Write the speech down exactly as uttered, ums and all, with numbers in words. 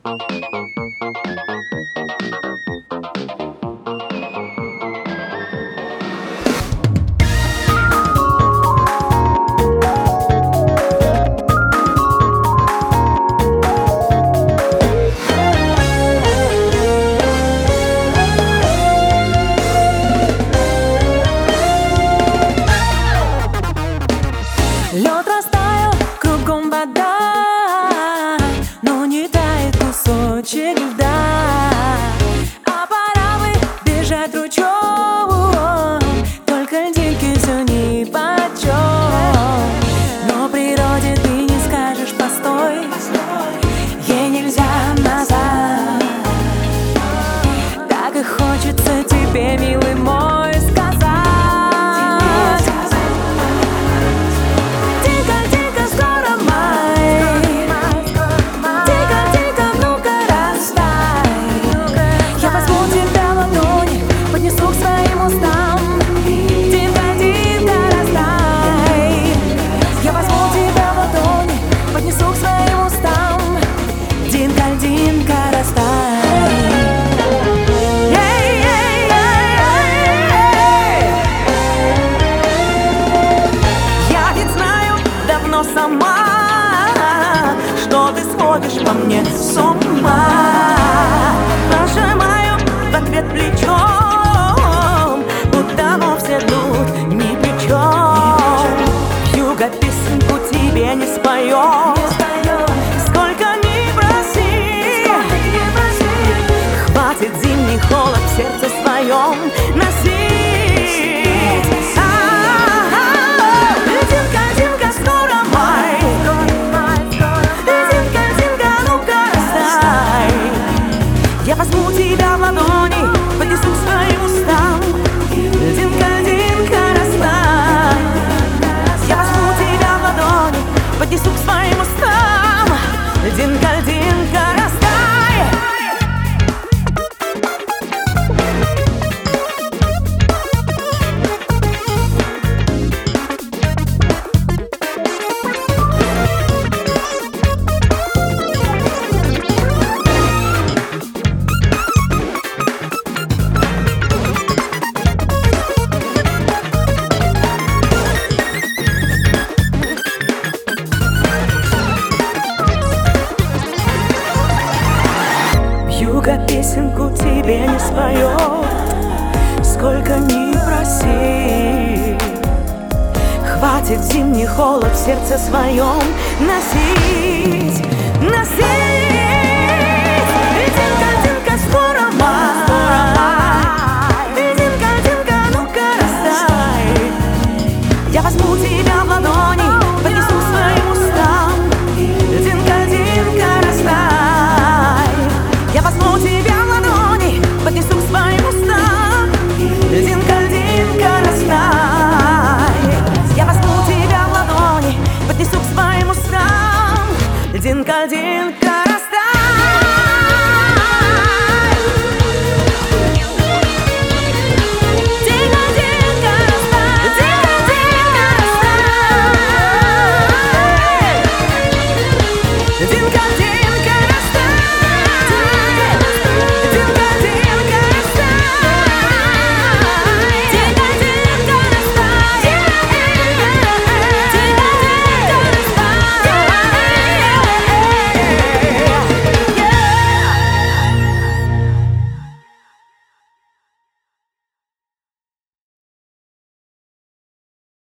Лед растаял, кругом вода, но не тает кусочек льда. А пора бы бежать ручьем, только льдинки все нипочем. Но природе ты не скажешь постой, ей нельзя назад. Так и хочется тебе, милый мой, сказать: сама, что ты сводишь по мне с ума. Нажимаю в ответ плечом, будто вовсе тут ни при чем. Вьюга, песенку тебе не споем, сколько ни проси. Хватит зимний холод в сердце своем носить. Я возьму тебя в ладони, поднесу к своим устам. Льдинка, льдинка, растай. Я возьму тебя в ладони, поднесу к своим устам. Льдинка, льдинка, растай. Вьюга, песенку тебе не споет, сколько ни проси. Хватит зимний холод в сердце своем носить, носить. Льдинка, льдинка, скоро май. Льдинка, льдинка, ну-ка растай. Я возьму тебя в ладони, поднесу к своим устам. Льдинка, льдинка, растай. Я возьму тебя в ладони, поднесу к своим устам. Льдинка, льдинка, растай. Я возьму тебя в ладони, поднесу к своим устам. Льдинка, льдинка, растай. Льдинка, льдинка, растай. Льдинка, льдинка, растай. Льдинка, льдинка.